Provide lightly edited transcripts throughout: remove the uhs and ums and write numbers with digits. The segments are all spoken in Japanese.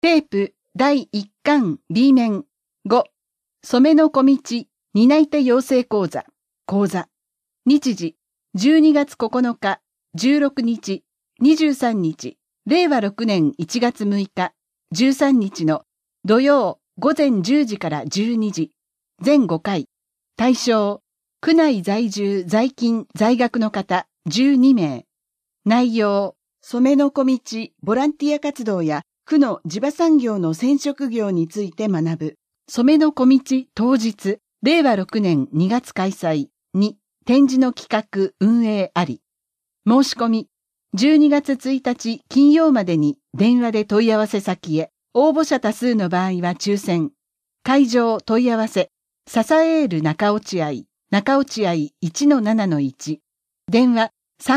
テープ第1巻 B 面5、染めの小道、担い手養成講座。日時、12月9日、16日、23日、令和6年1月6日、13日の土曜午前10時から12時、全5回。対象、区内在住在勤在学の方12名。内容、染めの小道、ボランティア活動や区の地場産業の染色業について学ぶ。染めの小道当日、令和6年2月開催に展示の企画運営あり。申し込み、12月1日金曜までに電話で問い合わせ先へ。応募者多数の場合は抽選。会場問い合わせ、ササエール中落合 1-7-1。電話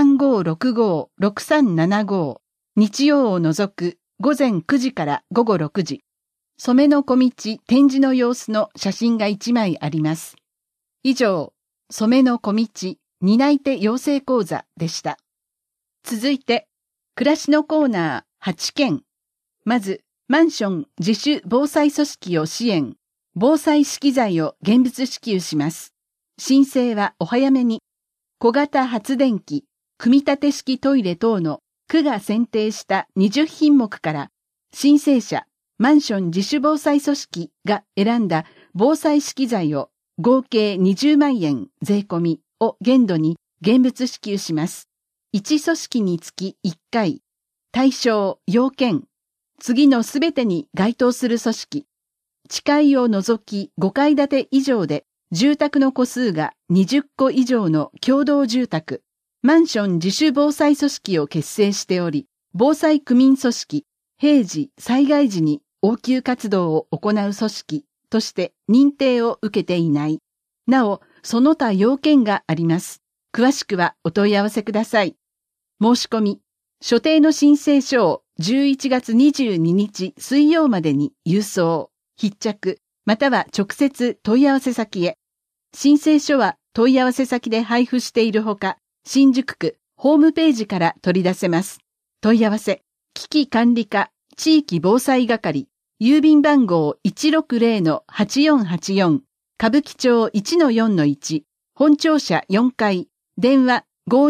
3565-6375。日曜を除く午前9時から午後6時。染めの小道展示の様子の写真が1枚あります。以上、染めの小道担い手養成講座でした。続いて、暮らしのコーナー8件。まず、マンション自主防災組織を支援。防災資機材を現物支給します。申請はお早めに。小型発電機、組み立て式トイレ等の区が選定した20品目から、申請者、マンション自主防災組織が選んだ防災資機材を合計20万円税込みを限度に現物支給します。1組織につき1回。対象、要件。次のすべてに該当する組織。地階を除き5階建て以上で住宅の戸数が20戸以上の共同住宅。マンション自主防災組織を結成しており、防災区民組織、平時、災害時に応急活動を行う組織として認定を受けていない。なお、その他要件があります。詳しくはお問い合わせください。申し込み、所定の申請書を11月22日水曜までに郵送、必着、または直接問い合わせ先へ。申請書は問い合わせ先で配布しているほか、新宿区ホームページから取り出せます。問い合わせ、危機管理課地域防災係、郵便番号 160-8484、歌舞伎町 1-4-1、本庁舎4階、電話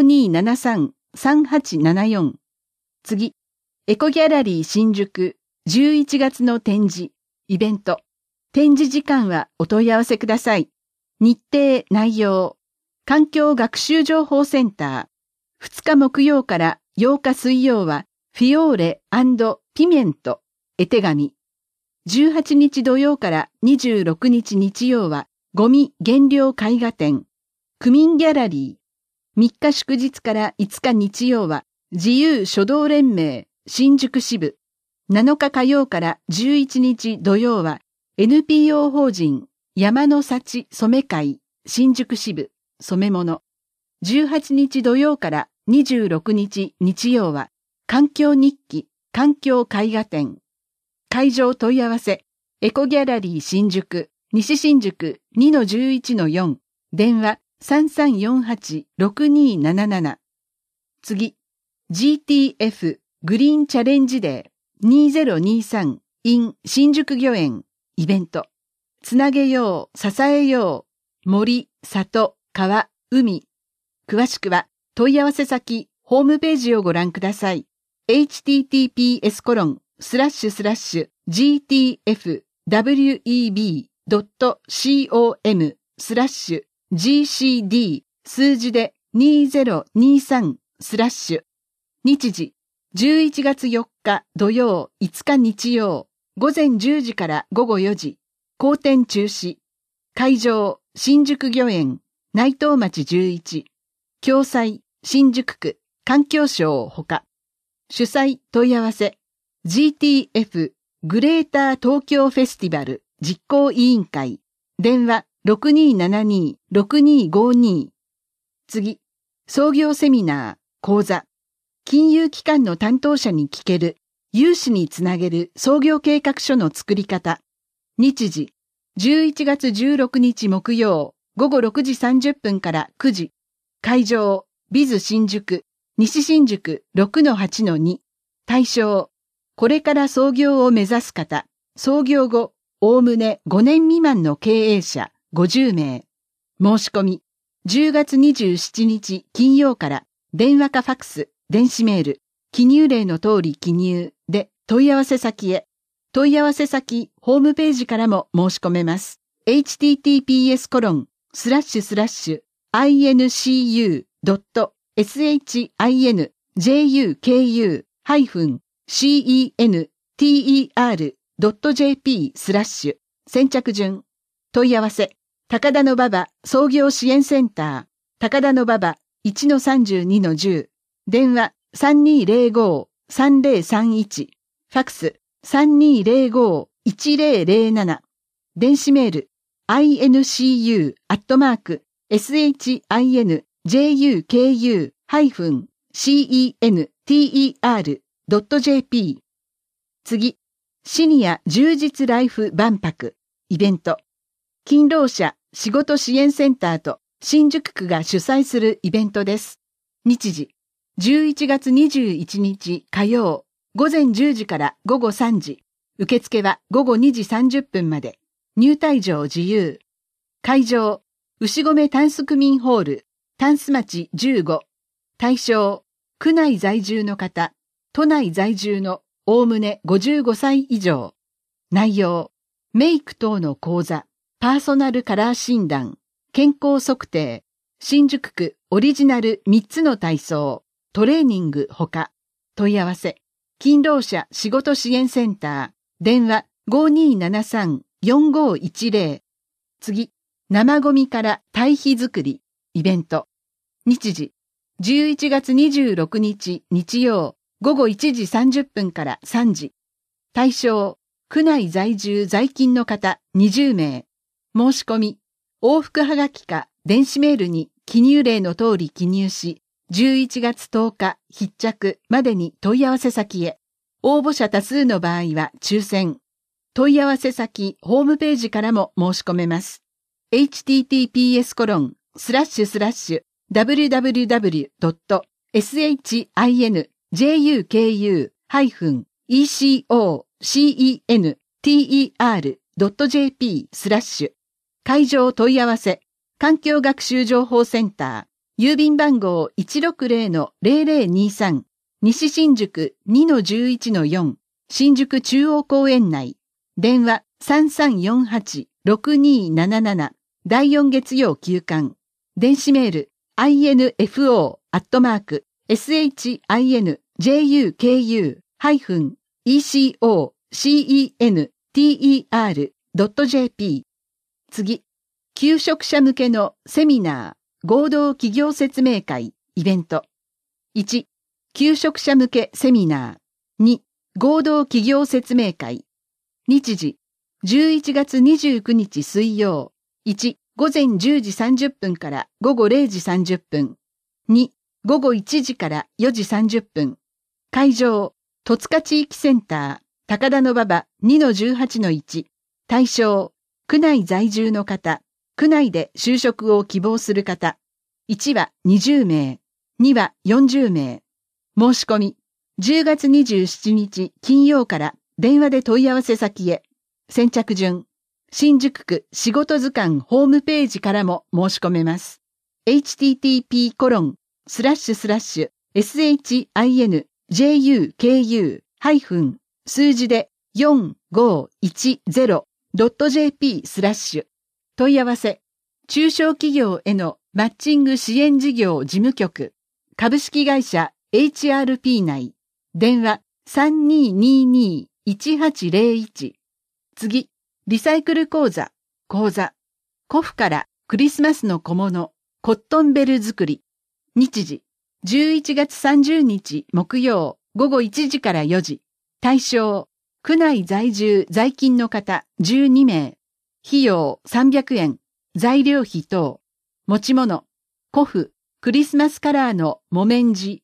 5273-3874。次、エコギャラリー新宿11月の展示、イベント。展示時間はお問い合わせください。日程、内容。環境学習情報センター。2日木曜から8日水曜はフィオーレ&ピメント、絵手紙。18日土曜から26日日曜はゴミ減量絵画展。区民ギャラリー。3日祝日から5日日曜は自由書道連盟新宿支部。7日火曜から11日土曜は NPO 法人山の幸染会新宿支部染め物。18日土曜から26日日曜は環境日記環境絵画展。会場問い合わせエコギャラリー新宿西新宿 2-11-4 電話 3348-6277。次、GTF グリーンチャレンジデー2023 in 新宿御苑イベント。つなげよう、支えよう、森、里、川、海。詳しくは問い合わせ先、ホームページをご覧ください。https://gtfweb.com/gcd 数字で2023/日時11月4日土曜5日日曜午前10時から午後4時公展中止。会場新宿御苑内藤町11共催新宿区環境省ほか。主催問い合わせ GTF グレーター東京フェスティバル実行委員会電話 6272-6252。次、創業セミナー講座。金融機関の担当者に聞ける融資につなげる創業計画書の作り方。日時11月16日木曜午後6時30分から9時。会場ビズ新宿西新宿 6-8-2。対象これから創業を目指す方、創業後、おおむね5年未満の経営者50名。申し込み、10月27日金曜から電話かファクス、電子メール、記入例の通り記入で問い合わせ先へ。問い合わせ先、ホームページからも申し込めます。https://incuju.secu-center.jp/ 先着順。問い合わせ。高田馬場創業支援センター。高田馬場 1-32-10。電話3205-3031。ファクス3205-1007。電子メール incu@shinjuku-center.jp。 次、シニア充実ライフ万博イベント。勤労者仕事支援センターと新宿区が主催するイベントです。日時、11月21日火曜、午前10時から午後3時。受付は午後2時30分まで。入退場自由。会場、牛込タンス区民ホール、タンス町15。対象、区内在住の方、都内在住のおおむね55歳以上。内容、メイク等の講座、パーソナルカラー診断、健康測定、新宿区オリジナル3つの体操、トレーニングほか。問い合わせ、勤労者仕事支援センター、電話5273-4510。次、生ゴミから堆肥作り、イベント。日時、11月26日日曜、午後1時30分から3時。対象、区内在住在勤の方20名。申し込み、往復はがきか電子メールに記入例の通り記入し、11月10日必着までに問い合わせ先へ。応募者多数の場合は抽選。問い合わせ先ホームページからも申し込めます。https://www.shinjuku-center.jp/ 会場問い合わせ、環境学習情報センター、郵便番号 160-0023、西新宿 2-11-4、新宿中央公園内、電話3348-6277、第4月曜休館、電子メール info@shinjuku-center.jp。 次、求職者向けのセミナー、合同企業説明会、イベント。1、求職者向けセミナー。2、合同企業説明会。日時、11月29日水曜。1、午前10時30分から午後0時30分。2、午後1時から4時30分。会場、戸塚地域センター、高田馬場 2-18-1。対象、区内在住の方、区内で就職を希望する方。1は20名、2は40名。申し込み、10月27日金曜から電話で問い合わせ先へ。先着順、新宿区仕事図鑑ホームページからも申し込めます。http://shinjuku- 数字で 4510.jp/ 問い合わせ、中小企業へのマッチング支援事業事務局、株式会社 HRP 内、電話3222-1801。次、リサイクル講座、古布からクリスマスの小物、コットンベル作り。日時、11月30日木曜、午後1時から4時。対象、区内在住在勤の方12名。費用300円。材料費等。持ち物、古布、クリスマスカラーの木綿地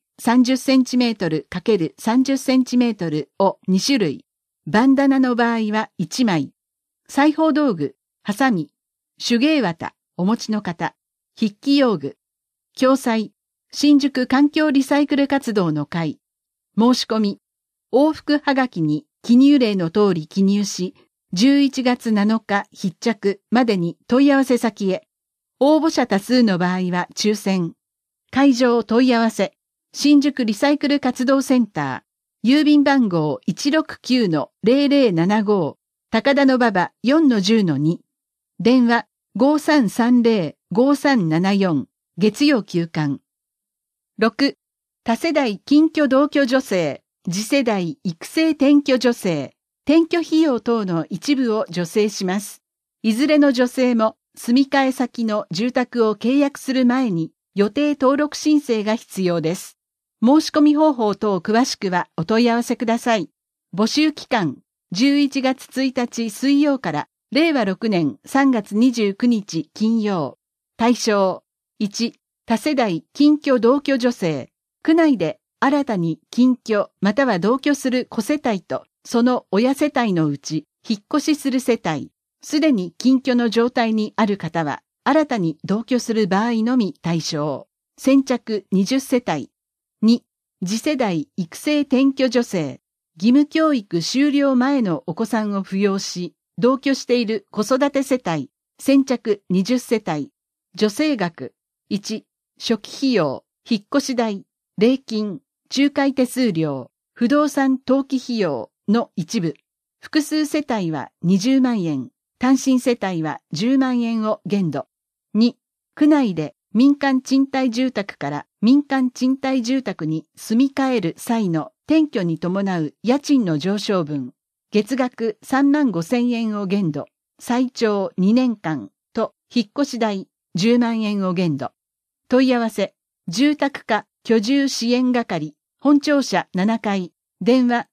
30cm×30cm を2種類。バンダナの場合は1枚。裁縫道具、ハサミ、手芸綿、お持ちの方。筆記用具。共催、新宿環境リサイクル活動の会。申し込み、 往復はがきに記入例の通り記入し、11月7日必着までに問い合わせ先へ。応募者多数の場合は抽選。会場問い合わせ。新宿リサイクル活動センター。郵便番号 169-0075。高田馬場 4-10-2。電話 5330-5374。月曜休館。6. 多世代近居同居女性、次世代育成転居女性、転居費用等の一部を助成します。いずれの女性も住み替え先の住宅を契約する前に予定登録申請が必要です。申し込み方法等詳しくはお問い合わせください。募集期間、11月1日水曜から令和6年3月29日金曜。対象、1、多世代近居同居女性、区内で新たに近居または同居する子世帯とその親世帯のうち引っ越しする世帯、すでに近居の状態にある方は新たに同居する場合のみ対象。先着20世帯。2、次世代育成転居女性、義務教育終了前のお子さんを扶養し、同居している子育て世帯、先着20世帯。助成額、1、初期費用、引っ越し代、礼金、仲介手数料、不動産登記費用の一部。複数世帯は20万円、単身世帯は10万円を限度。2、区内で民間賃貸住宅から民間賃貸住宅に住み替える際の転居に伴う家賃の上昇分、月額3万5千円を限度、最長2年間と引っ越し代10万円を限度。問い合わせ、住宅課居住支援係、本庁舎7階、電話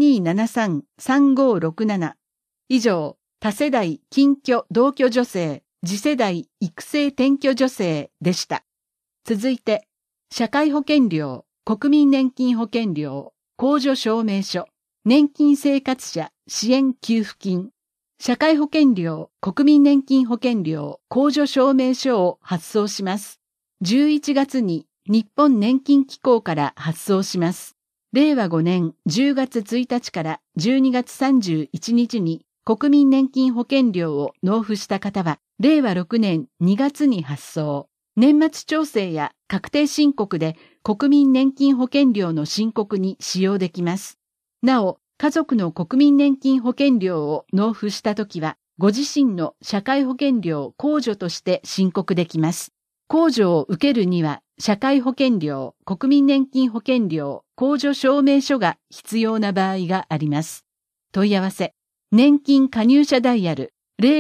5273-3567。以上、多世代近居同居女性、次世代育成転居女性でした。続いて、社会保険料、国民年金保険料、控除証明書、年金生活者支援給付金、社会保険料、国民年金保険料、控除証明書を発送します。11月に日本年金機構から発送します。令和5年10月1日から12月31日に国民年金保険料を納付した方は、令和6年2月に発送。年末調整や確定申告で国民年金保険料の申告に使用できます。なお、家族の国民年金保険料を納付したときは、ご自身の社会保険料控除として申告できます。控除を受けるには、社会保険料、国民年金保険料、控除証明書が必要な場合があります。問い合わせ、年金加入者ダイヤル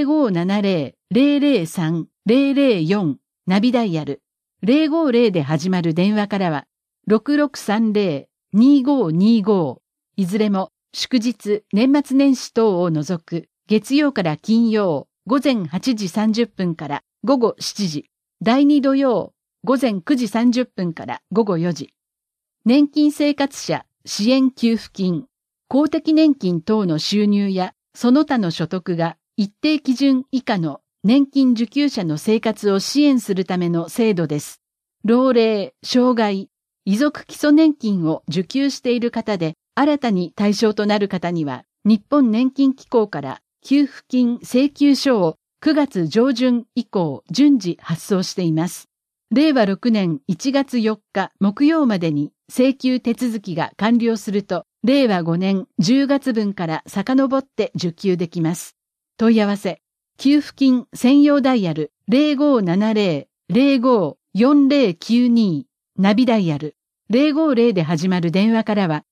0570-003-004 ナビダイヤル050で始まる電話からは 6630-2525 いずれも祝日、年末年始等を除く月曜から金曜午前8時30分から午後7時、第2土曜午前9時30分から午後4時。年金生活者支援給付金、公的年金等の収入やその他の所得が一定基準以下の年金受給者の生活を支援するための制度です。老齢、障害、遺族基礎年金を受給している方で新たに対象となる方には日本年金機構から給付金請求書を9月上旬以降順次発送しています。令和6年1月4日木曜までに請求手続きが完了すると、令和5年10月分から遡って受給できます。問い合わせ、給付金専用ダイヤル 0570-054092 ナビダイヤル050で始まる電話からは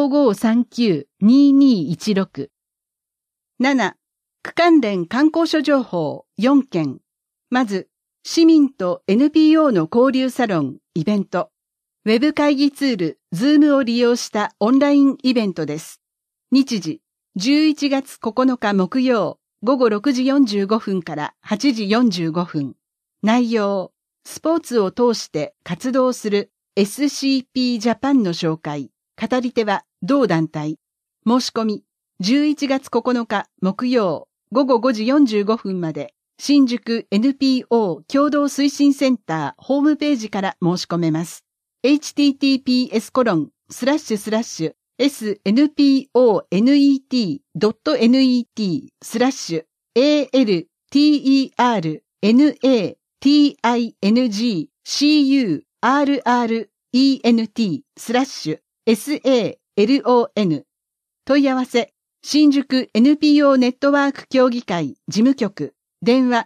5539-2216。7. 区関連観光所情報4件。まず、市民と NPO の交流サロン、イベント。ウェブ会議ツール、Zoom を利用したオンラインイベントです。日時、11月9日木曜、午後6時45分から8時45分。内容、スポーツを通して活動する SCP ジャパンの紹介。語り手は同団体。申し込み、11月9日木曜、午後5時45分まで。新宿 NPO 共同推進センターホームページから申し込めます。https:// SNPO-NET.NET/ALTERNET/SALON 問い合わせ、新宿 NPO ネットワーク協議会事務局、電話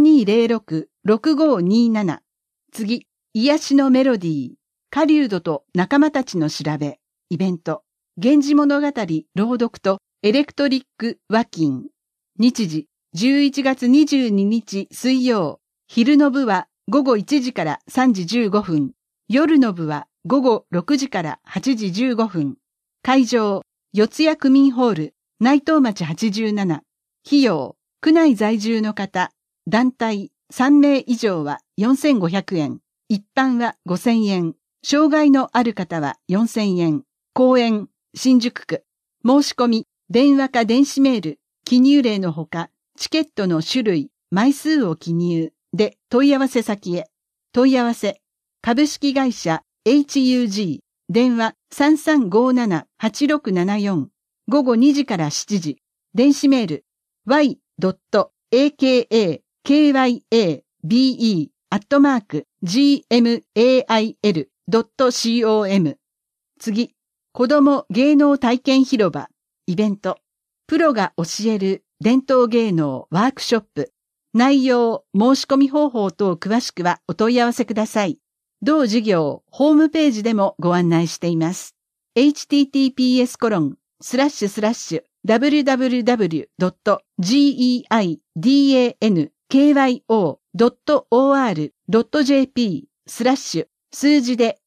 5206-6527。次、癒しのメロディー、狩人と仲間たちの調べ、イベント、源氏物語朗読とエレクトリック和金。日時、11月22日水曜、昼の部は午後1時から3時15分、夜の部は午後6時から8時15分。会場、四谷区民ホール、内藤町87。費用、区内在住の方、団体3名以上は4500円、一般は5000円、障害のある方は4000円。公園、新宿区。申し込み、電話か電子メール、記入例のほか、チケットの種類、枚数を記入で問い合わせ先へ。問い合わせ、株式会社 HUG、電話 3357-8674、午後2時から7時、電子メール y.akayabe@gmail.com。次、子ども芸能体験広場、イベント、プロが教える伝統芸能ワークショップ、内容、申し込み方法等詳しくはお問い合わせください。同事業、ホームページでもご案内しています。https://www.geidankyo.or.jp/ 数字で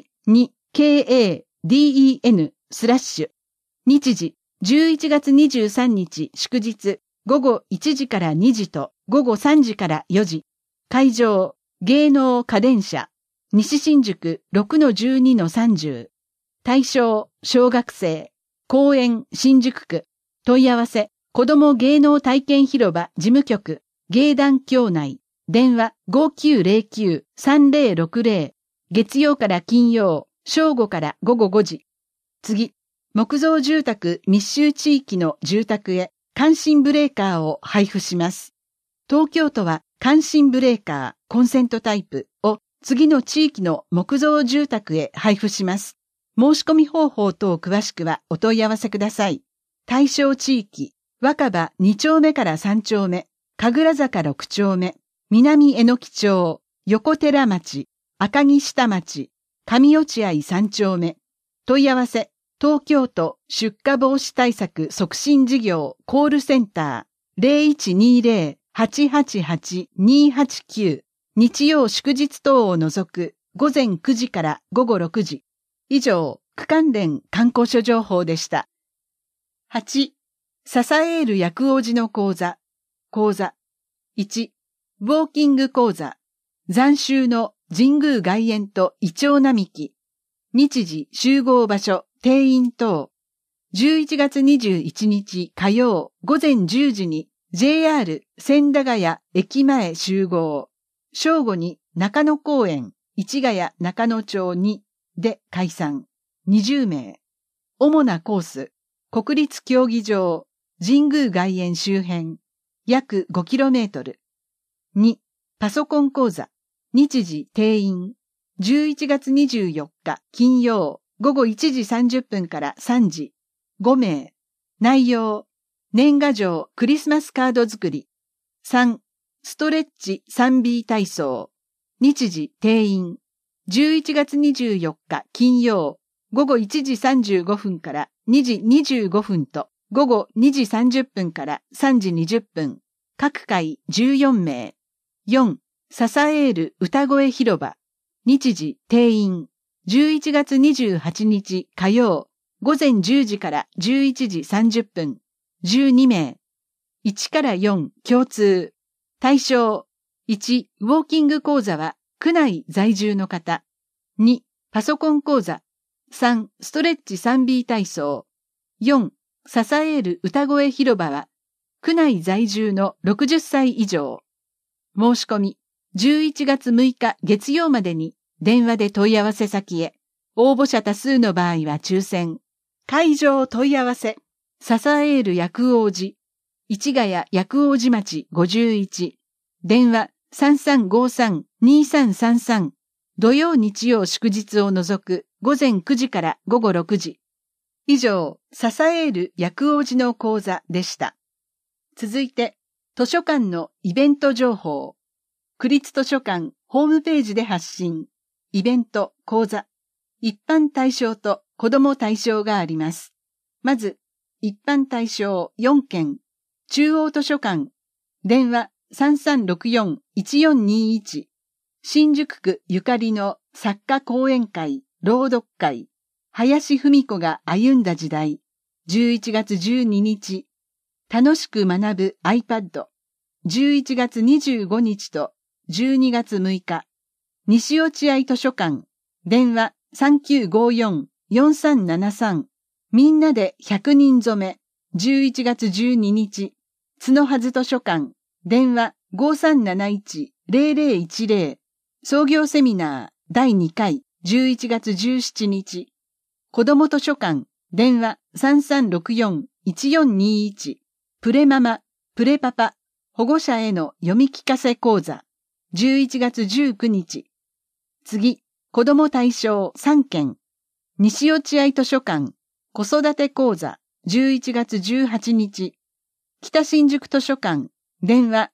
12kaden/ 日時11月23日祝日午後1時から2時と午後3時から4時。会場、芸能家電社、西新宿 6-12-30。対象、小学生。公園、新宿区。問い合わせ、子ども芸能体験広場事務局、芸団協内。電話 5909-3060。月曜から金曜、正午から午後5時。次、木造住宅密集地域の住宅へ、感震ブレーカーを配布します。東京都は感震ブレーカー、コンセントタイプを次の地域の木造住宅へ配布します。申し込み方法等詳しくはお問い合わせください。対象地域、若葉2丁目から3丁目、神楽坂6丁目、南榎木町、横寺町、赤城下町、上落合3丁目。問い合わせ、東京都出火防止対策促進事業コールセンター 0120-888-289。日曜祝日等を除く午前9時から午後6時。以上、区関連観光所情報でした。8、ササエール薬王寺の講座。講座。1、ウォーキング講座。斬首の神宮外苑とイチョウ並木。日時集合場所定員等。11月21日火曜午前10時に JR 千駄ヶ谷駅前集合。正午に中野公園市ヶ谷中野町2で解散。20名。主なコース。国立競技場、神宮外苑周辺。約 5km。2、パソコン講座。日時定員。11月24日金曜午後1時30分から3時。5名。内容。年賀状クリスマスカード作り。3、ストレッチ 3B 体操。日時定員。11月24日金曜午後1時35分から2時25分と午後2時30分から3時20分。各回14名。4、ササエール歌声広場。日時定員。11月28日火曜午前10時から11時30分。12名。1から4共通。対象。1、ウォーキング講座は区内在住の方。2、パソコン講座。3、ストレッチ 3B 体操。4、ササエール歌声広場は区内在住の60歳以上。申し込み。11月6日月曜までに電話で問い合わせ先へ。応募者多数の場合は抽選。 会場問い合わせ。笹エール薬王寺。市ヶ谷薬王寺町51。電話3353-2333。土曜日曜祝日を除く午前9時から午後6時。以上、笹エール薬王寺の講座でした。続いて、図書館のイベント情報。区立図書館ホームページで発信。イベント、講座。一般対象と子ども対象があります。まず、一般対象4件。中央図書館。電話3364-1421。新宿区ゆかりの作家講演会、朗読会。林文子が歩んだ時代。11月12日。楽しく学ぶ iPad。11月25日と12月6日。西落合図書館。電話3954-4373。みんなで100人染め。11月12日。角はず図書館。電話5371-0010。創業セミナー第2回。11月17日。子ども図書館。電話3364-1421。プレママ、プレパパ。保護者への読み聞かせ講座。11月19日。次、子ども対象3件。西落合図書館。子育て講座。11月18日。北新宿図書館。電話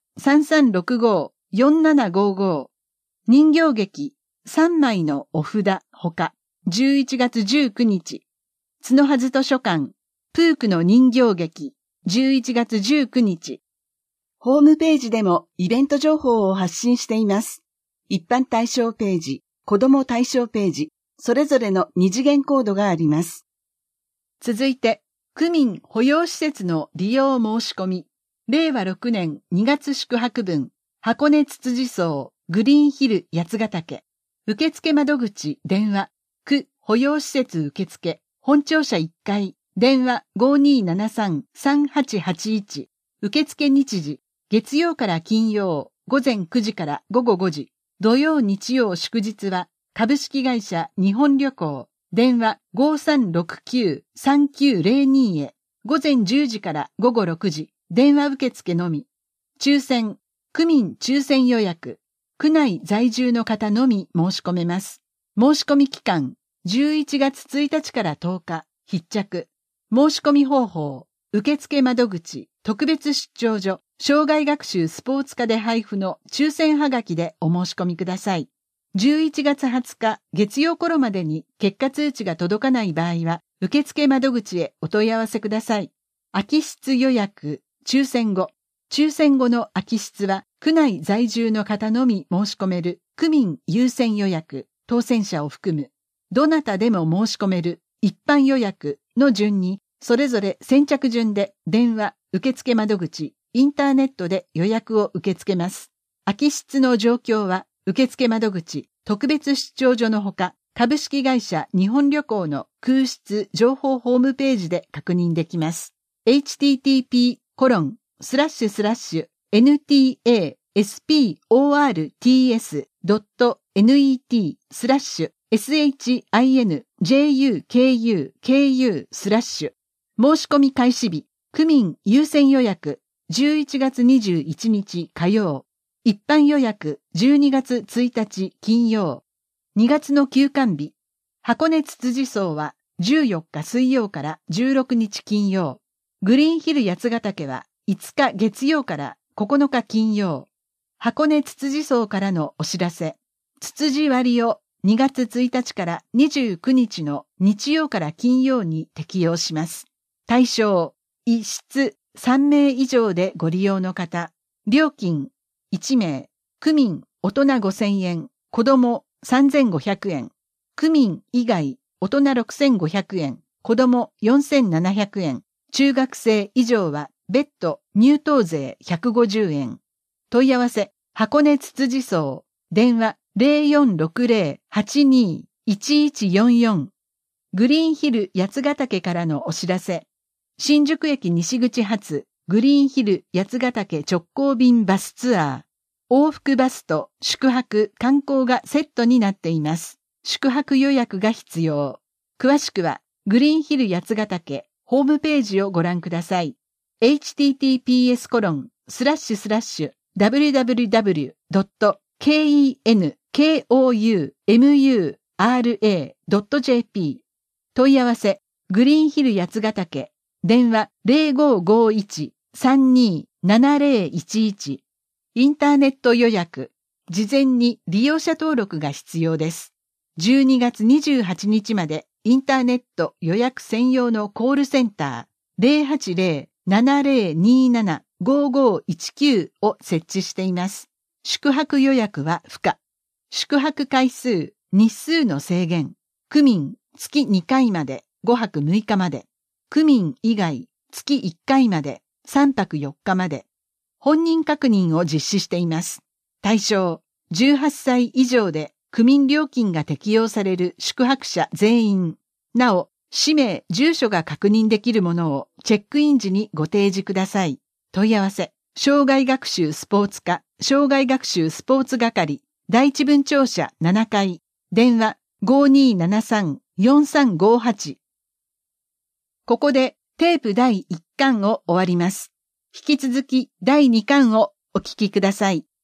3365-4755。人形劇3枚のお札ほか。11月19日。角はず図書館。プークの人形劇。11月19日。ホームページでもイベント情報を発信しています。一般対象ページ、子ども対象ページ、それぞれの二次元コードがあります。続いて、区民保養施設の利用申し込み。令和6年2月宿泊分、箱根つつじ荘、グリーンヒル八ヶ岳。受付窓口、電話、区保養施設受付、本庁舎1階、電話 5273-3881。受付日時、月曜から金曜、午前9時から午後5時。土曜日曜祝日は、株式会社日本旅行、電話 5369-3902 へ、午前10時から午後6時、電話受付のみ。抽選、区民抽選予約、区内在住の方のみ申し込めます。申し込み期間、11月1日から10日、必着。申し込み方法、受付窓口、特別出張所、障害学習スポーツ科で配布の抽選はがきでお申し込みください。11月20日月曜頃までに結果通知が届かない場合は、受付窓口へお問い合わせください。空き室予約、抽選後の空き室は、区内在住の方のみ申し込める区民優先予約、当選者を含む、どなたでも申し込める一般予約の順に、それぞれ先着順で電話、受付窓口、インターネットで予約を受け付けます。空き室の状況は、受付窓口、特別出張所のほか、株式会社日本旅行の空室情報ホームページで確認できます。http://ntasports.net/shinjukuku/ 申し込み開始日、区民優先予約、11月21日火曜。一般予約、12月1日金曜。2月の休館日。箱根つつじ荘は14日水曜から16日金曜。グリーンヒル八ヶ岳は5日月曜から9日金曜。箱根つつじ荘からのお知らせ。つつじ割を2月1日から29日の日曜から金曜に適用します。対象、1室3名以上でご利用の方。料金、1名、区民、大人5000円、子供3500円。区民以外、大人6500円、子供4700円。中学生以上は別途入湯税150円。問い合わせ、箱根つつじ荘、電話 0460-82-1144。グリーンヒル八ヶ岳からのお知らせ。新宿駅西口発、グリーンヒル八ヶ岳直行便バスツアー。往復バスと宿泊、観光がセットになっています。宿泊予約が必要。詳しくはグリーンヒル八ヶ岳ホームページをご覧ください。https://www.kenkoumura.jp 問い合わせ、グリーンヒル八ヶ岳、電話0551-327011、インターネット予約、事前に利用者登録が必要です。12月28日までインターネット予約専用のコールセンター 080-7027-5519 を設置しています。宿泊予約は不可。宿泊回数、日数の制限。区民月2回まで5泊6日まで。区民以外月1回まで3泊4日まで。本人確認を実施しています。対象、18歳以上で区民料金が適用される宿泊者全員。なお、氏名、住所が確認できるものをチェックイン時にご提示ください。問い合わせ、障害学習スポーツ課、障害学習スポーツ係、第一分庁舎7階、電話5273-4358。ここでテープ第1巻を終わります。引き続き第2巻をお聞きください。